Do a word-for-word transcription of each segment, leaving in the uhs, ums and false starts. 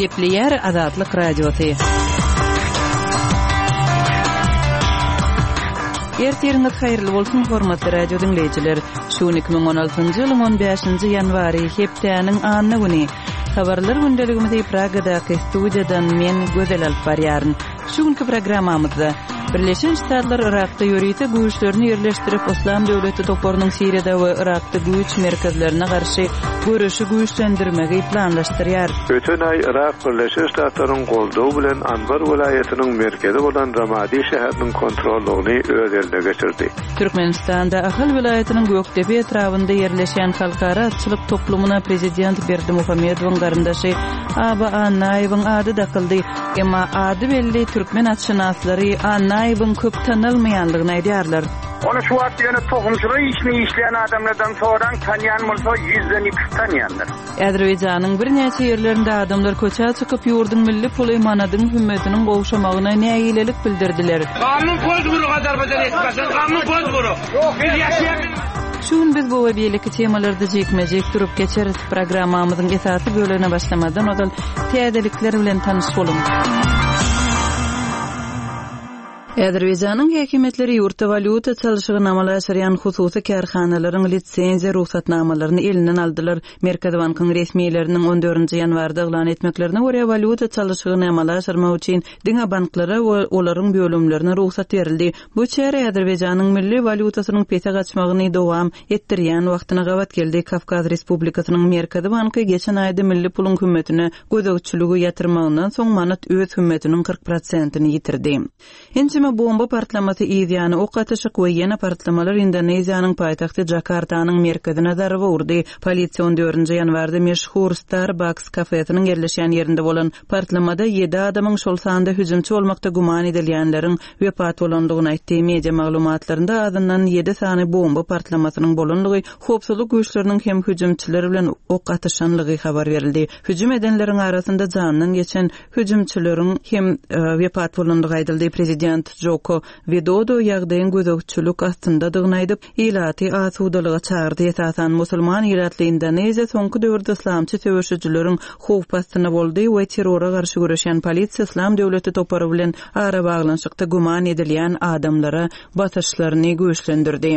Gepleyer Azatlyk Radiosu. Ertiriniz hayırlı bolsun hormatly radio dinleyijiler. Şu iki ming on altyncı ýylyň on beşinji ýanwary hepdeniň anyny güni. Habarlar gündeligimizde Pragadaky studiýadan men Gözel alyp barýaryn. Şu günki programmamyzda Birleşen Ştatlar Irakda ýörüýte güýçlerini ýerleşdirip Islam döwleti toparynyň Siriýada we Irakda güýç merkezlerine garşy görüşi güýçlendirmegi planlaşdyrýar. Öten ay Irak Birleşen Ştatlarynyň goldawy bilen Anbar welaýatynyň merkezi bolan Ramadi şäheriniň kontrollygyny öz eline geçirdi. Türkmenistanda Ahal welaýatynyň Göktepe etrawynda ýerleşen halkara atçylyk toplumuna prezident Berdimuhammedowyň garyndaşy Aba Anaýewiň ady dakyldy. Emma ady belli türkmen atşynaslary Anaýewiň köp tanylmaýanlygyny aýdýarlar. Onu şu wagt ýene tohumçylyk işini işleyen adamlardan soňra tanıyan bolsa yüzden iki tanıyanlar. Azerbaýjanyň bir näçe ýerlerinde adamlar köçä çykyp ýurdun milli puly manadyň hümmetiniň gowşamagyna näýilelik bildirdiler. Kanun poz guruk Azerbaýjan etmesin, kanun poz guruk. Biz ýaşaýan Şun biz bu we beýleki temalarda jekmejek durup geçeriz. Programmamyzyň esasy bölügine başlamadan odal täzelikler bilen tanyş bolun. Azerbaýjanyň häkimetleri ýurtda valyuta çalyşygyny amalaşdyrýan hususy karhanalaryň litsenziýa ruhsatnamalaryny elinden aldylar. Merkez bankyň resmiýetleriniň on dördünji ýanwarda eglan etmeklerine görä valyuta çalyşygyny amalaşdyrmak üçin diňe banklara we olaryň bölümlerine ruhsat berildi. Bu çäre Azerbaýjanyň milli valyutasynyň pete gaçmagyny dowam etdirýän wagtyna gawat geldi. Kafkaz Respublikasynyň Merkez banky geçen aýda milli puluň hümmetine gözegçiligi ýatyrmagyndan soň manat öz hümmetiniň kırk prosentini ýitirdi. Ençime bomba partlamasy ýa-da ok atyşyk we ýene partlamalar Indoneziýanyň paýtagty Jakartanyň merkezine darba urdy. Polisiýa on dördünji ýanwarda meşhur Starbucks kafesiniň yerleşen ýerinde bolan partlamada ýedi adamyň şol sanda hüjümçi bolmakda guman edilýänleriň wepat bolandygyny aýtdy. Media maglumatlarynda adyndan ýedi sany bomba partlamasynyň bolanlygy, howpsuzlyk güýçleriniň hem hüjümçiler bilen ok atyşanlygy habar berildi. Hüjüm edenleriň arasynda janyň geçen hüjümçileriň hem wepat bolanlygy aýdyldy. Prezident Joko Widodo ýagdaýyň gözegçilik astyndadygyny aýdyp, ilaty asudalyga çağırdy. Esasan musulman ýeratly Indoneziýa soňky döwürde islamçy söwüşçüleriň howp astyna boldy we terrora garşy görüşen polisiýa Islam döwleti topary bilen ara baglanşykda guman edilýän adamlara basyşlaryny güýçlendirdi.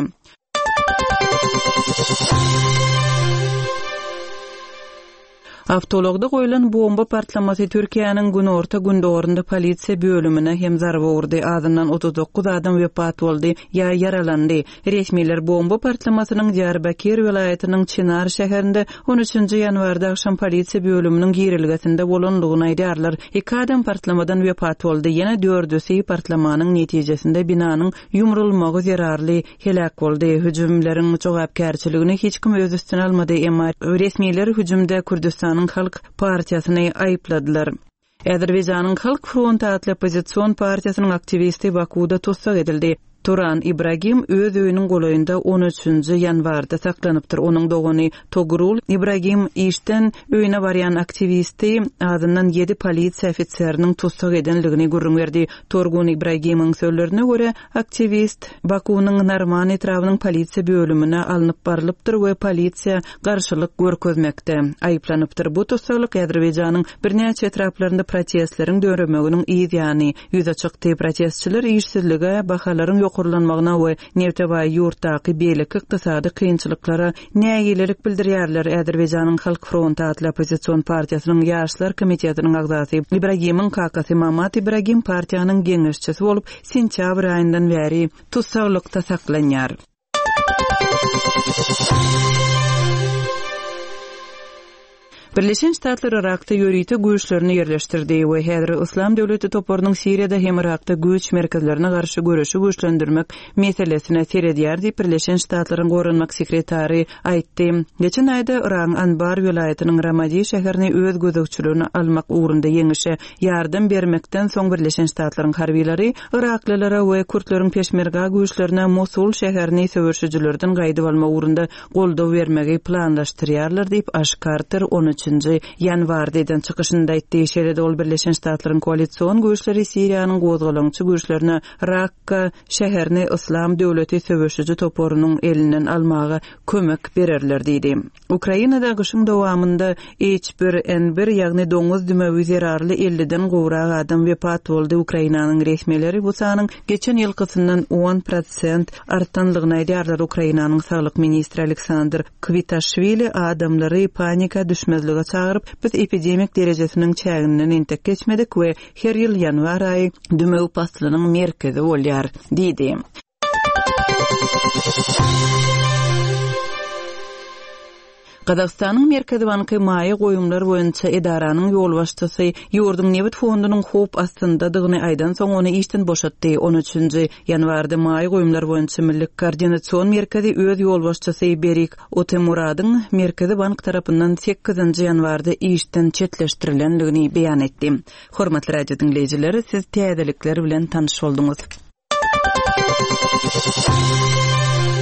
Avtologda goýulan bomba partlamasy Türkiýanyň günorta gündorunda polisiýa bölümine hem zarba urdy. Azyndan otuz dokuz adam wepat boldy ýa yaralandy. Resmiýetler bomba partlamasynyň Diyarbakir welaýatynyň Çınar şäherinde on üçünji ýanwarda akşam polisiýa bölüminiň girilgesinde bolanlygyny aýdýarlar. Iki adam partlamadan wepat boldy. Ýene dördüsi partlamanyň netijesinde binanyň ýumrulmagy zerarly helak boldy. Hüjümleriň jogapkärçiligini hiç kim öz üstüne almady. Emma resmiýetler hüjümde Kürdistan Halk Partiýasyny aýpladylar. Azerbaýjanyň Halk Fronty adly opozisiýon partiýasynyň aktivisti Bakuda tutsak edildi. Turan Ibrahim öz öýüniň golaýynda on üçünji ýanwarda saklanypdyr. Onuň dogany Togrul Ibrahim işden öýüne barýan aktivisti adyndan ýedi polisiýa ofitseriniň tutsak edenligini gurrun berdi. Torgun Ibrahimyň sözlerine görä, aktivist Bakunyň Narman etrawynyň polisiýa bölümine alınıp barlypdyr we polisiýa garşylyk görkezmekde aýplanypdyr. Bu tutsaklyk Azerbaýjanyň birnäçe etraplarynda protestleriň döwürmeginiň ýygyany ýüze çykdy. Protestçiler işsizlige, bahalaryň kurlanmagyna we Nevtebaý ýurtdaky beýlik ykdysady kynçylyklara näýilelik bildirýärler. Azerbaýjanyň Halk Fronty adly opozisiýon partiýasynyň ýaşlar komitetiniň agzasy Ibrahimyň kakasy Mamat Ibrahim partiýanyň geňeşçisi bolup sentýabr aýyndan bäri tutsaklykda saklanýar. Birleşen Ştatlar Irakda ýörüýte güýçlerini ýerleşdirdi we häzir Islam döwleti toparynyň Siriýada hem Irakda güýç merkezlerine garşy görüşi güýçlendirmek meselesine seredýär diýip Birleşen Ştatlaryň gorunmak sekretary aýtdy. Geçen aýda Iraň Anbar welaýatynyň Ramadi şäherini öz gözegçiligine almak ugrunda ýeňişe ýardam bermekden soň Birleşen Ştatlaryň harbiýleri Iraklylara we Kürtleriň peşmerga güýçlerine Mosul şäherini söwüşçülerden gaýdyp almak ugrunda goldaw bermegi planlaşdyrýarlar diýip aşkardyr on üç üçinji ýanwardan çykyşynda aýtdy. Şeýle ol Birleşen Ştatlaryň koalisiýon güýçleri Siriýanyň gozgalançy güýçlerini Rakka şäherini İslam döwleti söwüşüji toporunyň elinden almaga kömek bererler diýdi. Ukrainada gyşyň dowamında H bir N bir ýagny doňuz dümewi zerarly elliden gowrak adam wepat boldy. Ukrainanyň resmileri bu sanyň geçen ýylkysyndan on prosent artanlygyny aýdýarlar. Ukrainanyň saglyk ministri Aleksandr Kvitashvili adamlary panika düşmezlige çagyryp, biz epidemik derejesiniň çäginden entek geçmedik we her ýyl ýanwar aýy dümew pastylynyň merkezi bolýar diýdi. Qazaqstanyň Merkezi Banky maýy goýumlar boýunça edaranyň ýolbaşçysy Ýurdun Nebit fondunyň hop astyndadygyny aýdan soň ony işden boşatdy. on üçinji ýanwarda maýy goýumlar boýunça Milli Koordinasiýon Merkezi öz ýolbaşçysy Berik Otemuradyň Merkezi Bank tarapyndan sekizinji ýanwarda işden çetleşdirilendigini beýan etdi. Hormatly radio dinleýijileri, siz täzelikler bilen tanyş bolduňuz.